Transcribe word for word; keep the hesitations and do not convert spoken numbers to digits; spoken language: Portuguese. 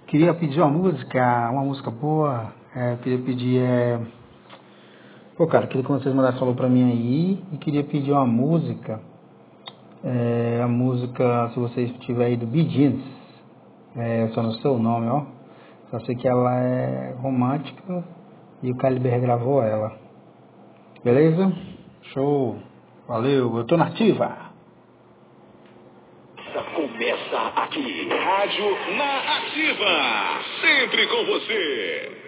Queria pedir uma música, uma música boa. É, queria pedir. É... Pô, cara, queria que vocês mandassem falou pra mim aí. E queria pedir uma música. É, a música, se vocês tiverem aí, do Bee Gees. É, eu só não sei o nome, ó. Só sei que ela é romântica e o Caliber gravou ela. Beleza? Show! Valeu, eu tô na ativa! Começa aqui, Rádio na Ativa, sempre com você.